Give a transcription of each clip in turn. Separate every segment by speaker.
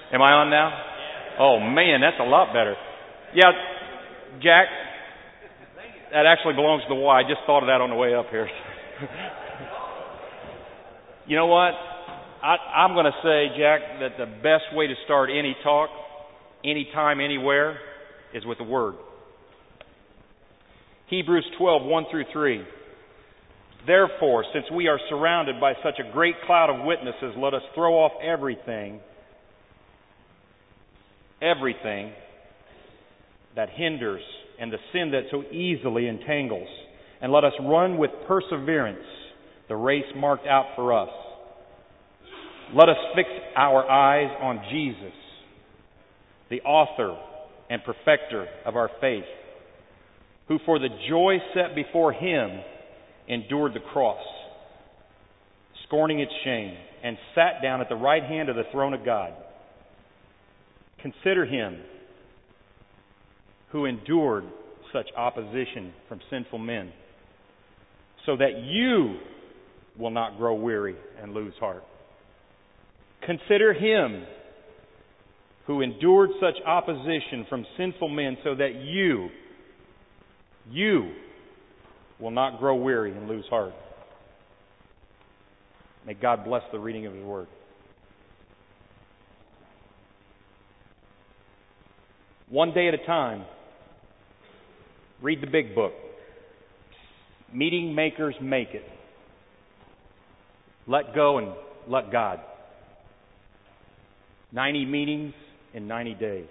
Speaker 1: Am I on now? Oh, man, that's a lot better. Yeah, Jack, that actually belongs to the Y. I just thought of that on the way up here. You know what? I'm going to say, Jack, that the best way to start any talk, anytime, anywhere, is with the Word. Hebrews 12:1-3. Therefore, since we are surrounded by such a great cloud of witnesses, let us throw off everything that hinders and the sin that so easily entangles, and let us run with perseverance the race marked out for us. Let us fix our eyes on Jesus, the author and perfecter of our faith, who for the joy set before Him endured the cross, scorning its shame, and sat down at the right hand of the throne of God. Consider Him who endured such opposition from sinful men, so that you will not grow weary and lose heart. Consider Him who endured such opposition from sinful men, so that you will not grow weary and lose heart. May God bless the reading of His Word. One day at a time, read the big book. Meeting makers make it. Let go and let God. 90 meetings in 90 days.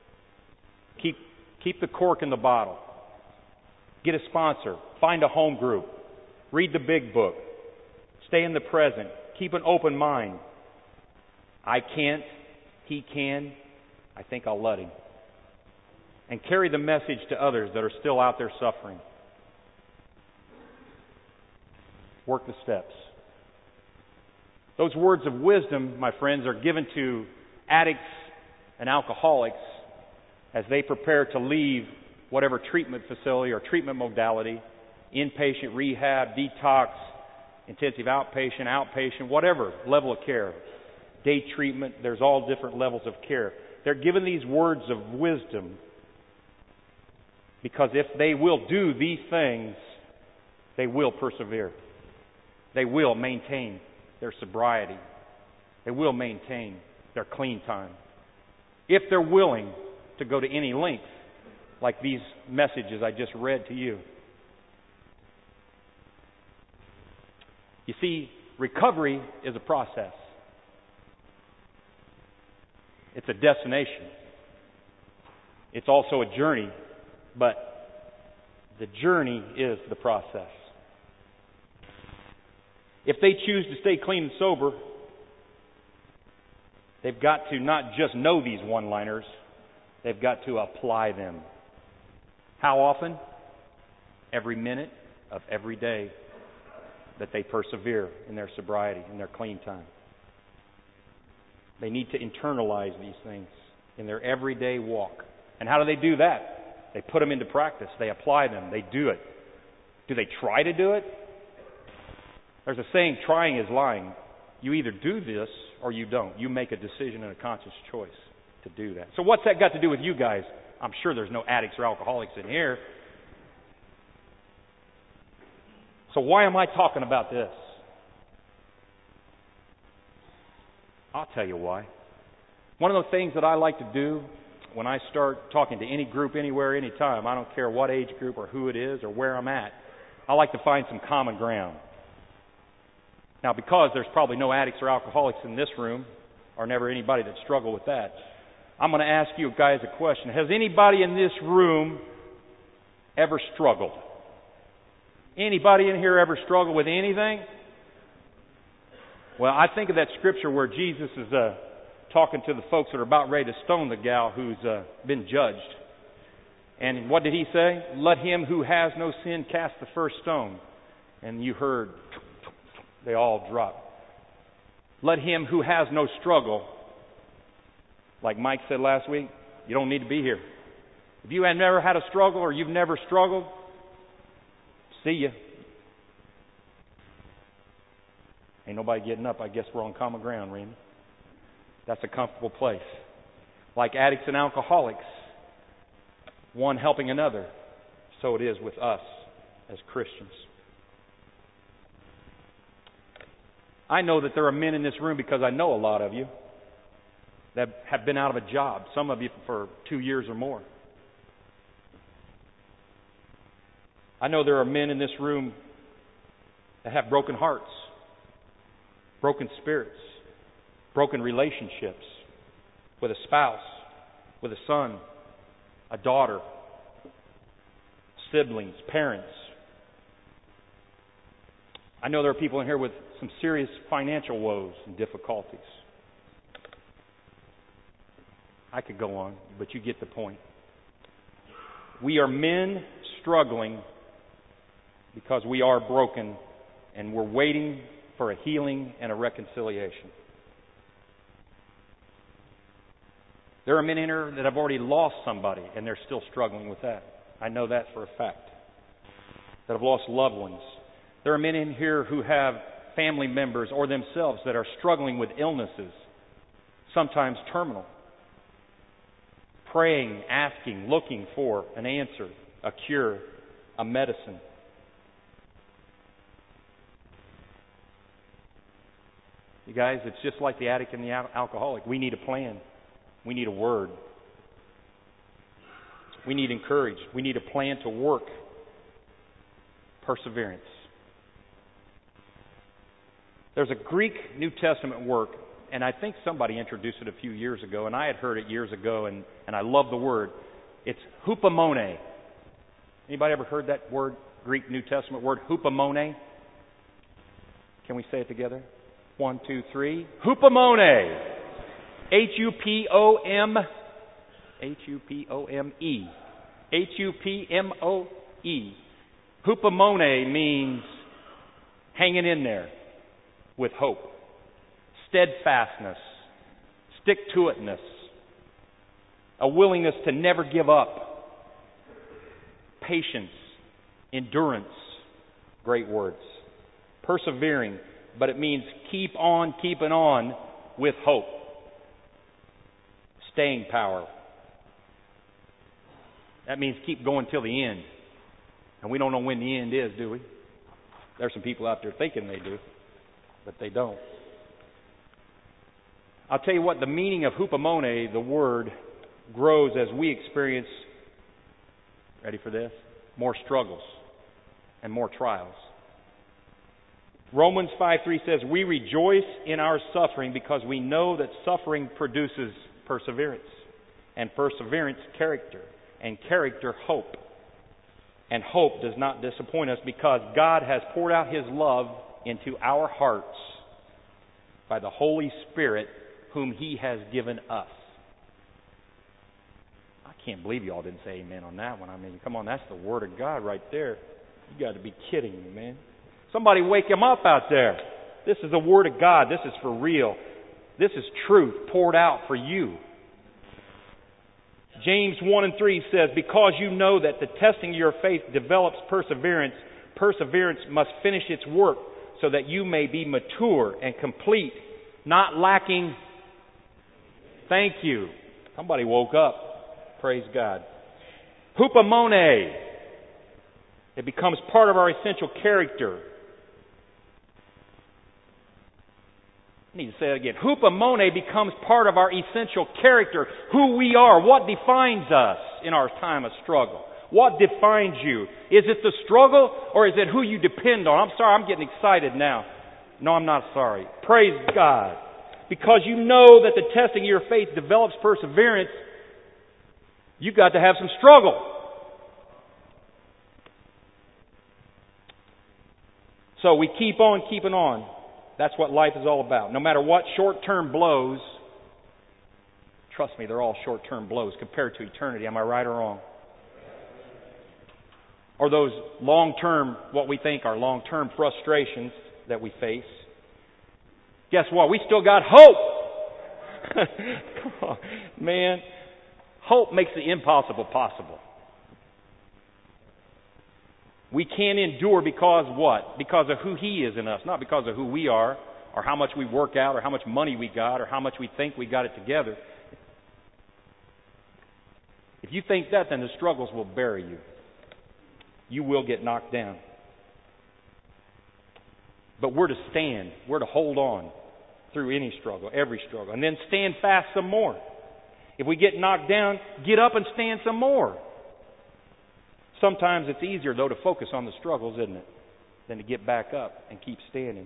Speaker 1: Keep the cork in the bottle. Get a sponsor. Find a home group. Read the big book. Stay in the present. Keep an open mind. I can't. He can. I think I'll let Him. And carry the message to others that are still out there suffering. Work the steps. Those words of wisdom, my friends, are given to addicts and alcoholics as they prepare to leave whatever treatment facility or treatment modality, inpatient, rehab, detox, intensive outpatient, whatever level of care, day treatment, there's all different levels of care. They're given these words of wisdom because if they will do these things, they will persevere. They will maintain their sobriety. They will maintain their clean time. If they're willing to go to any length, like these messages I just read to you. You see, recovery is a process. It's a destination. It's also a journey, but the journey is the process. If they choose to stay clean and sober, they've got to not just know these one-liners, they've got to apply them. How often? Every minute of every day that they persevere in their sobriety, in their clean time. They need to internalize these things in their everyday walk. And how do they do that? They put them into practice. They apply them. They do it. Do they try to do it? There's a saying, trying is lying. You either do this or you don't. You make a decision and a conscious choice to do that. So what's that got to do with you guys? I'm sure there's no addicts or alcoholics in here. So why am I talking about this? I'll tell you why. One of the things that I like to do when I start talking to any group, anywhere, anytime, I don't care what age group or who it is or where I'm at, I like to find some common ground. Now, because there's probably no addicts or alcoholics in this room, or never anybody that struggled with that, I'm going to ask you guys a question. Has anybody in this room ever struggled? Anybody in here ever struggled with anything? Well, I think of that scripture where Jesus is talking to the folks that are about ready to stone the gal who's been judged. And what did He say? Let him who has no sin cast the first stone. And you heard, they all dropped. Let him who has no struggle, like Mike said last week, you don't need to be here. If you have never had a struggle or you've never struggled, see ya. Ain't nobody getting up. I guess we're on common ground, Randy. That's a comfortable place. Like addicts and alcoholics, one helping another, so it is with us as Christians. I know that there are men in this room, because I know a lot of you, that have been out of a job, some of you for 2 years or more. I know there are men in this room that have broken hearts, broken spirits, broken relationships with a spouse, with a son, a daughter, siblings, parents. I know there are people in here with some serious financial woes and difficulties. I could go on, but you get the point. We are men struggling because we are broken, and we're waiting for a healing and a reconciliation. There are men in here that have already lost somebody, and they're still struggling with that. I know that for a fact. That have lost loved ones. There are men in here who have family members or themselves that are struggling with illnesses, sometimes terminal. Praying, asking, looking for an answer, a cure, a medicine. You guys, it's just like the addict and the alcoholic. We need a plan. We need a word. We need encouragement. We need a plan to work. Perseverance. There's a Greek New Testament work, and I think somebody introduced it a few years ago, and I had heard it years ago, and I love the word. It's hupomone. Anybody ever heard that word, Greek New Testament word, hupomone? Can we say it together? 1, 2, 3. Hupomone. Hupome. Hupome. Hupmoe. Hupomone means hanging in there with hope, steadfastness, stick-to-itness, a willingness to never give up, patience, endurance, great words, persevering, but it means keep on keeping on with hope, staying power. That means keep going till the end. And we don't know when the end is, do we? There's some people out there thinking they do, but they don't. I'll tell you what, the meaning of hupomone, the word, grows as we experience, ready for this, more struggles and more trials. Romans 5:3 says, we rejoice in our suffering because we know that suffering produces perseverance, and perseverance, character, and character, hope. And hope does not disappoint us because God has poured out His love into our hearts by the Holy Spirit whom He has given us. I can't believe you all didn't say amen on that one. I mean, come on, that's the Word of God right there. You got to be kidding me, man. Somebody wake him up out there. This is the Word of God. This is for real. This is truth poured out for you. James 1:3 says, because you know that the testing of your faith develops perseverance, perseverance must finish its work so that you may be mature and complete, not lacking. Thank you. Somebody woke up. Praise God. Hupomone. It becomes part of our essential character. I need to say it again. Hupomone becomes part of our essential character, who we are, what defines us in our time of struggle. What defines you? Is it the struggle or is it who you depend on? I'm sorry, I'm getting excited now. No, I'm not sorry. Praise God. Because you know that the testing of your faith develops perseverance, you've got to have some struggle. So we keep on keeping on. That's what life is all about. No matter what short-term blows, trust me, they're all short-term blows compared to eternity. Am I right or wrong? Or those long-term, what we think are long-term frustrations that we face. Guess what? We still got hope. Come on, man. Hope makes the impossible possible. We can endure because what? Because of who He is in us, not because of who we are, or how much we work out, or how much money we got, or how much we think we got it together. If you think that, then the struggles will bury you. You will get knocked down. But we're to stand. We're to hold on through any struggle, every struggle. And then stand fast some more. If we get knocked down, get up and stand some more. Sometimes it's easier, though, to focus on the struggles, isn't it, than to get back up and keep standing.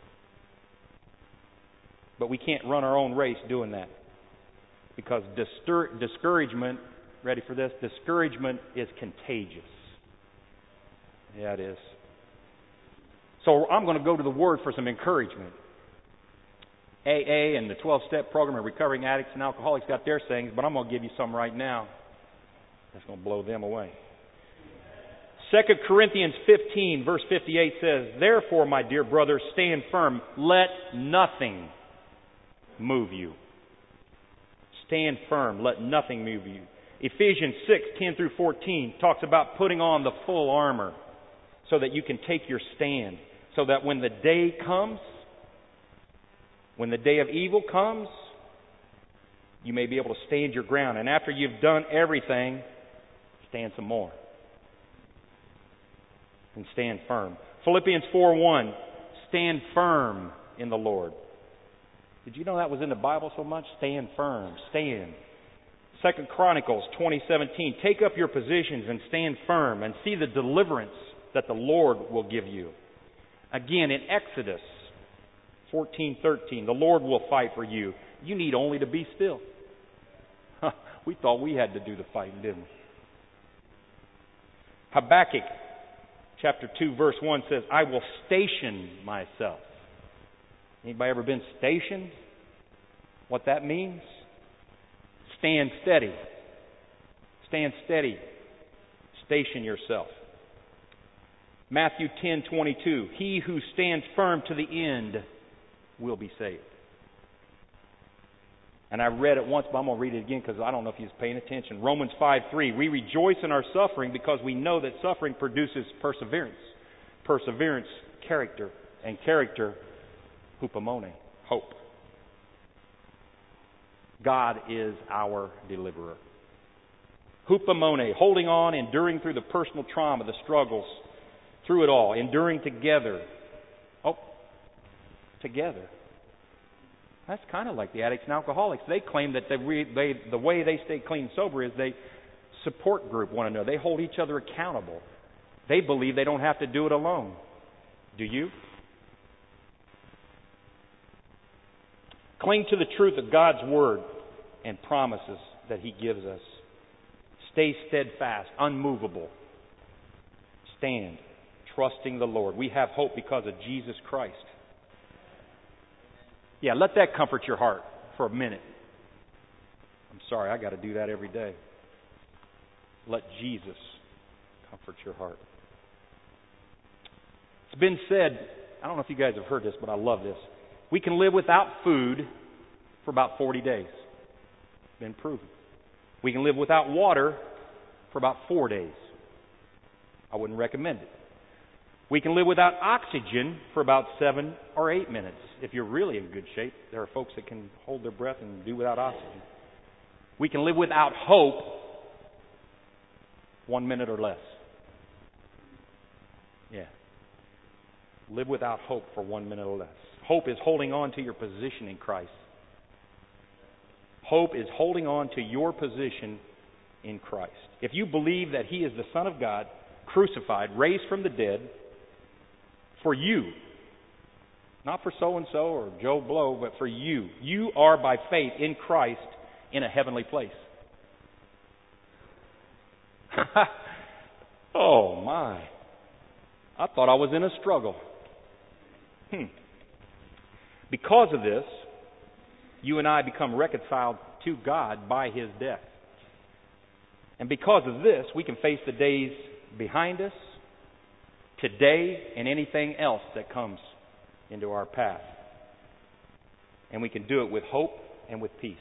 Speaker 1: But we can't run our own race doing that. Because discouragement, ready for this? Discouragement is contagious. Yeah, it is. So I'm going to go to the Word for some encouragement. AA and the 12-step program of recovering addicts and alcoholics got their sayings, but I'm going to give you some right now. That's going to blow them away. 2 Corinthians 15, verse 58 says, "Therefore, my dear brothers, stand firm. Let nothing move you." Stand firm. Let nothing move you. Ephesians 6, 10 through 14 talks about putting on the full armor so that you can take your stand. So that when the day comes, when the day of evil comes, you may be able to stand your ground. And after you've done everything, stand some more. And stand firm. Philippians 4:1, stand firm in the Lord. Did you know that was in the Bible so much? Stand firm. Stand. 2 Chronicles 20:17, take up your positions and stand firm and see the deliverance that the Lord will give you. Again, in Exodus 14:13, the Lord will fight for you. You need only to be still. We thought we had to do the fighting, didn't we? Habakkuk chapter 2, verse 1 says, I will station myself. Anybody ever been stationed? What that means? Stand steady. Stand steady. Station yourself. Matthew 10:22, he who stands firm to the end will be saved. And I read it once, but I'm going to read it again because I don't know if he's paying attention. Romans 5:3, we rejoice in our suffering because we know that suffering produces perseverance. Perseverance, character. And character, hupomone, hope. God is our deliverer. Hupomone, holding on, enduring through the personal trauma, the struggles, through it all, enduring together. Oh, together. That's kind of like the addicts and alcoholics. They claim that the way they stay clean and sober is they support group one another. They hold each other accountable. They believe they don't have to do it alone. Do you? Cling to the truth of God's Word and promises that He gives us. Stay steadfast, unmovable. Stand, trusting the Lord. We have hope because of Jesus Christ. Yeah, let that comfort your heart for a minute. I'm sorry, I got to do that every day. Let Jesus comfort your heart. It's been said, I don't know if you guys have heard this, but I love this. We can live without food for about 40 days. It's been proven. We can live without water for about 4 days. I wouldn't recommend it. We can live without oxygen for about 7 or 8 minutes. If you're really in good shape, there are folks that can hold their breath and do without oxygen. We can live without hope 1 minute or less. Yeah. Live without hope for 1 minute or less. Hope is holding on to your position in Christ. Hope is holding on to your position in Christ. If you believe that He is the Son of God, crucified, raised from the dead, for you, not for so-and-so or Joe Blow, but for you. You are by faith in Christ in a heavenly place. Oh my. I thought I was in a struggle. Because of this, you and I become reconciled to God by His death. And because of this, we can face the days behind us, today, and anything else that comes into our path. And we can do it with hope and with peace.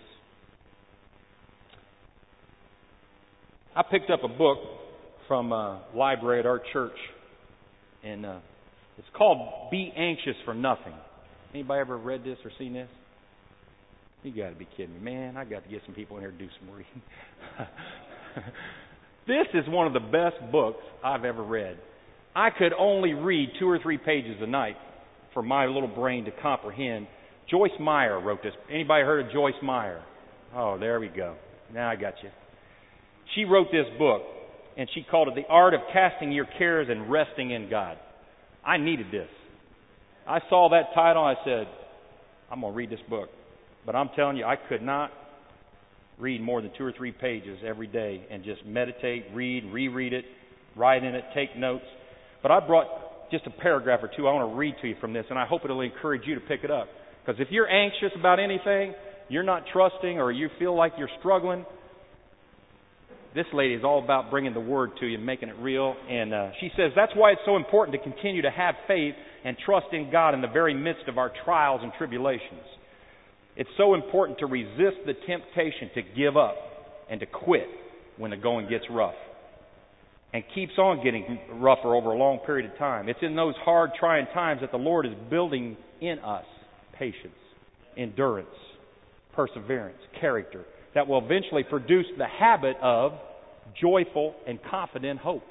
Speaker 1: I picked up a book from a library at our church, and it's called Be Anxious for Nothing. Anybody ever read this or seen this? You got to be kidding me. Man, I got to get some people in here to do some reading. This is one of the best books I've ever read. I could only read 2 or 3 pages a night for my little brain to comprehend. Joyce Meyer wrote this. Anybody heard of Joyce Meyer? Oh, there we go. Now I got you. She wrote this book, and she called it The Art of Casting Your Cares and Resting in God. I needed this. I saw that title, I said, I'm going to read this book. But I'm telling you, I could not read more than 2 or 3 pages every day and just meditate, read, reread it, write in it, take notes. But I brought just a paragraph or two I want to read to you from this, and I hope it'll encourage you to pick it up. Because if you're anxious about anything, you're not trusting, or you feel like you're struggling, this lady is all about bringing the Word to you and making it real. And she says that's why it's so important to continue to have faith and trust in God in the very midst of our trials and tribulations. It's so important to resist the temptation to give up and to quit when the going gets rough. And keeps on getting rougher over a long period of time. It's in those hard, trying times that the Lord is building in us patience, endurance, perseverance, character, that will eventually produce the habit of joyful and confident hope.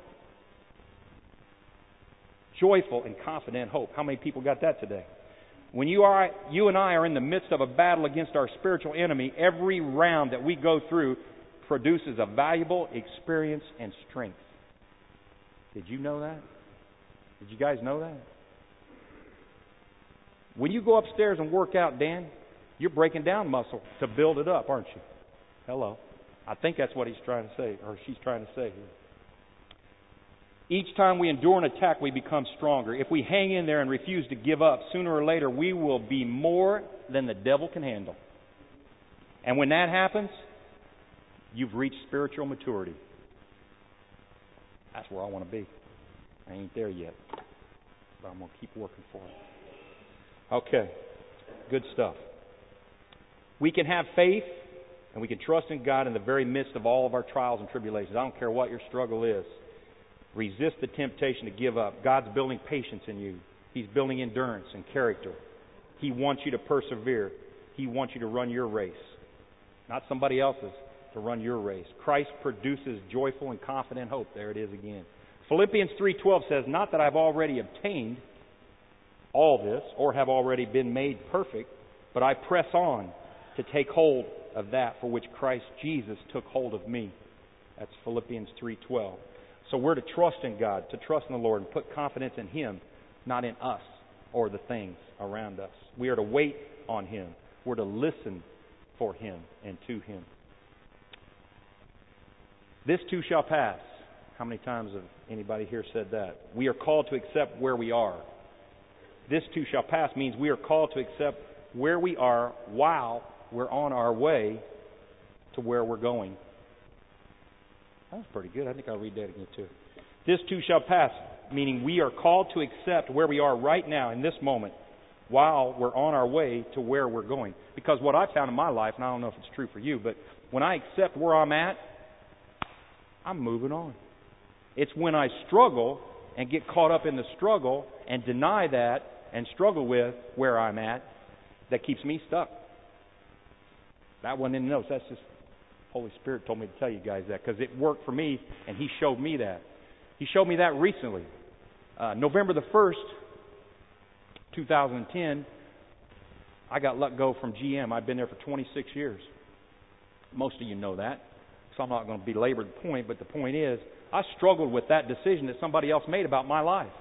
Speaker 1: Joyful and confident hope. How many people got that today? When you and I are in the midst of a battle against our spiritual enemy, every round that we go through produces a valuable experience and strength. Did you know that? Did you guys know that? When you go upstairs and work out, Dan, you're breaking down muscle to build it up, aren't you? Hello. I think that's what he's trying to say, or she's trying to say here. Each time we endure an attack, we become stronger. If we hang in there and refuse to give up, sooner or later we will be more than the devil can handle. And when that happens, you've reached spiritual maturity. That's where I want to be. I ain't there yet, but I'm going to keep working for it. Okay, good stuff. We can have faith and we can trust in God in the very midst of all of our trials and tribulations. I don't care what your struggle is. Resist the temptation to give up. God's building patience in you. He's building endurance and character. He wants you to persevere. He wants you to run your race, not somebody else's, to run your race. Christ produces joyful and confident hope. There it is again. Philippians 3:12 says, not that I've already obtained all this or have already been made perfect, but I press on to take hold of that for which Christ Jesus took hold of me. That's Philippians 3:12. So we're to trust in God, to trust in the Lord, and put confidence in Him, not in us or the things around us. We are to wait on Him. We're to listen for Him and to Him. This too shall pass. How many times have anybody here said that? We are called to accept where we are. This too shall pass means we are called to accept where we are while we're on our way to where we're going. That was pretty good. I think I'll read that again too. This too shall pass, meaning we are called to accept where we are right now in this moment while we're on our way to where we're going. Because what I've found in my life, and I don't know if it's true for you, but when I accept where I'm at, I'm moving on. It's when I struggle and get caught up in the struggle and deny that and struggle with where I'm at that keeps me stuck. That wasn't in the notes. That's just Holy Spirit told me to tell you guys that because it worked for me and He showed me that. He showed me that recently. November the 1st, 2010, I got let go from GM. I've been there for 26 years. Most of you know that, so I'm not going to belabor the point, but the point is I struggled with that decision that somebody else made about my life.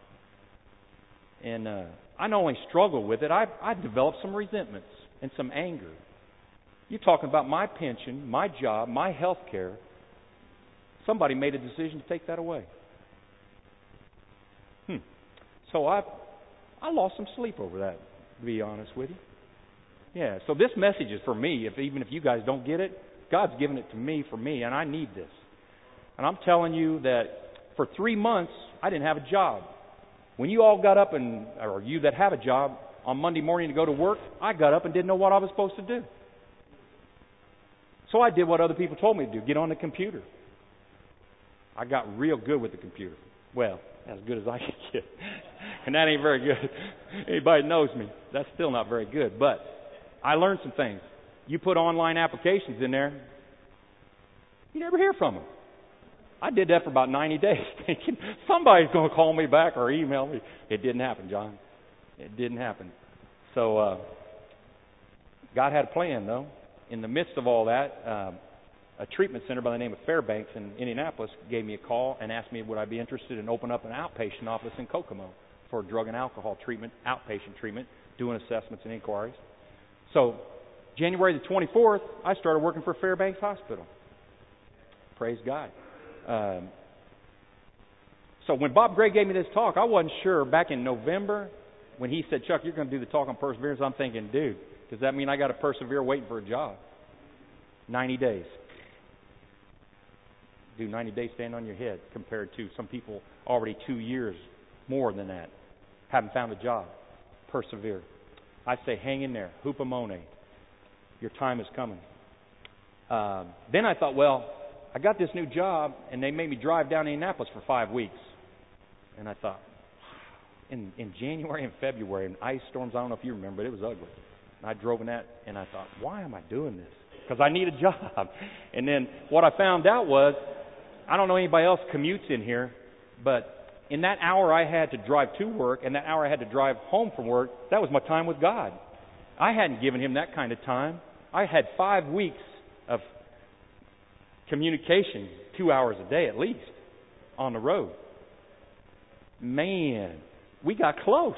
Speaker 1: And I not only struggled with it, I developed some resentments and some anger. You're talking about my pension, my job, my health care. Somebody made a decision to take that away. So I lost some sleep over that, to be honest with you. Yeah, so this message is for me. Even if you guys don't get it, God's given it to me for me, and I need this. And I'm telling you that for 3 months, I didn't have a job. When you all got up, or you that have a job, on Monday morning to go to work, I got up and didn't know what I was supposed to do. So I did what other people told me to do, get on the computer. I got real good with the computer. Well, as good as I could get. And that ain't very good. Anybody knows me, that's still not very good. But I learned some things. You put online applications in there, You never hear from them. I did that for about 90 days thinking somebody's going to call me back or email me. It didn't happen, John. It didn't happen. So God had a plan, though. In the midst of all that, a treatment center by the name of Fairbanks in Indianapolis gave me a call and asked me would I be interested in opening up an outpatient office in Kokomo for drug and alcohol treatment, outpatient treatment, doing assessments and inquiries. So January the 24th, I started working for Fairbanks Hospital. Praise God. So when Bob Gray gave me this talk, I wasn't sure back in November when he said, Chuck, you're going to do the talk on perseverance. I'm thinking, dude, does that mean I got to persevere waiting for a job? 90 days. Do 90 days stand on your head compared to some people already 2 years, more than that, haven't found a job. Persevere. I say hang in there. Hupomone. Your time is coming. Then I thought, well, I got this new job, and they made me drive down to Indianapolis for 5 weeks. And I thought, in January and February, and ice storms, I don't know if you remember, but it was ugly. And I drove in that, and I thought, why am I doing this? Because I need a job. And then what I found out was, I don't know anybody else commutes in here, but in that hour I had to drive to work and that hour I had to drive home from work, that was my time with God. I hadn't given Him that kind of time. I had 5 weeks of communication, 2 hours a day at least, on the road. Man, we got close.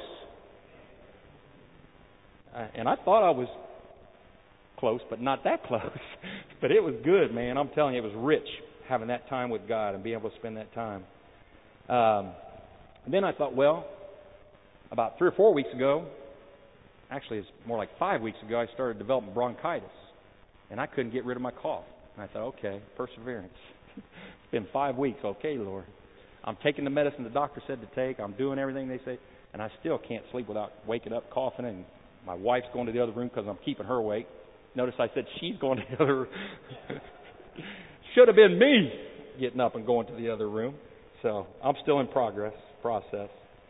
Speaker 1: And I thought I was close, but not that close. But it was good, man. I'm telling you, it was rich having that time with God and being able to spend that time. And then I thought, well, about 3 or 4 weeks ago, actually it's more like 5 weeks ago, I started developing bronchitis. And I couldn't get rid of my cough. And I thought, okay, perseverance. It's been 5 weeks. Okay, Lord. I'm taking the medicine the doctor said to take. I'm doing everything they say. And I still can't sleep without waking up coughing. And my wife's going to the other room because I'm keeping her awake. Notice I said she's going to the other room. Should have been me getting up and going to the other room. So I'm still in process.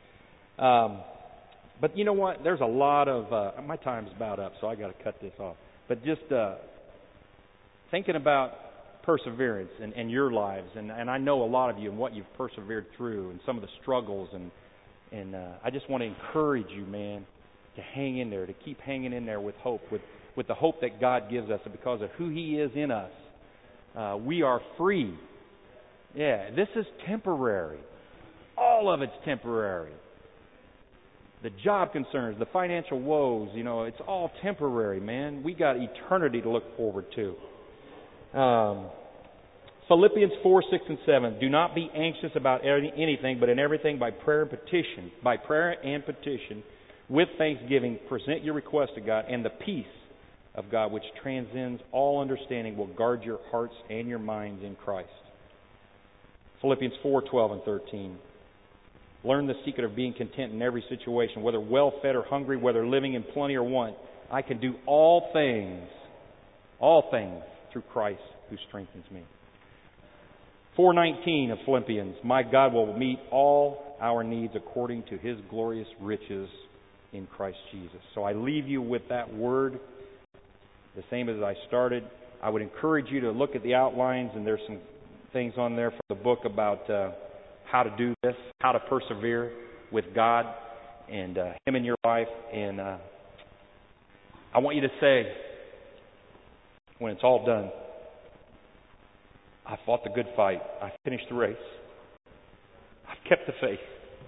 Speaker 1: But you know what? There's a lot of... my time's about up, so I got to cut this off. But just thinking about perseverance and your lives, and I know a lot of you and what you've persevered through and some of the struggles, and I just want to encourage you, man, to hang in there, to keep hanging in there with hope, with the hope that God gives us, and because of who He is in us. We are free. Yeah, this is temporary. All of it's temporary. The job concerns, the financial woes, it's all temporary, man. We got eternity to look forward to. Philippians 4, 6, and 7. Do not be anxious about anything, but in everything by prayer and petition, with thanksgiving, present your request to God, and the peace of God, which transcends all understanding, will guard your hearts and your minds in Christ. Philippians 4, 12, and 13. Learn the secret of being content in every situation, whether well-fed or hungry, whether living in plenty or want. I can do all things through Christ who strengthens me. 4:19 of Philippians. My God will meet all our needs according to His glorious riches in Christ Jesus. So I leave you with that word, the same as I started. I would encourage you to look at the outlines, and there's some things on there from the book about how to do this, how to persevere with God and Him in your life. And I want you to say, when it's all done, I fought the good fight. I finished the race. I've kept the faith.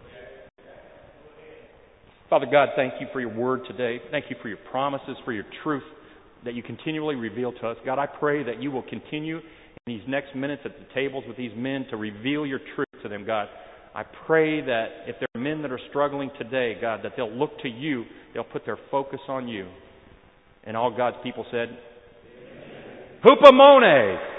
Speaker 1: Father God, thank you for your word today. Thank you for your promises, for your truth that you continually reveal to us. God, I pray that you will continue in these next minutes at the tables with these men to reveal your truth to them, God. I pray that if there are men that are struggling today, God, that they'll look to you. They'll put their focus on you. And all God's people said, Hupomone!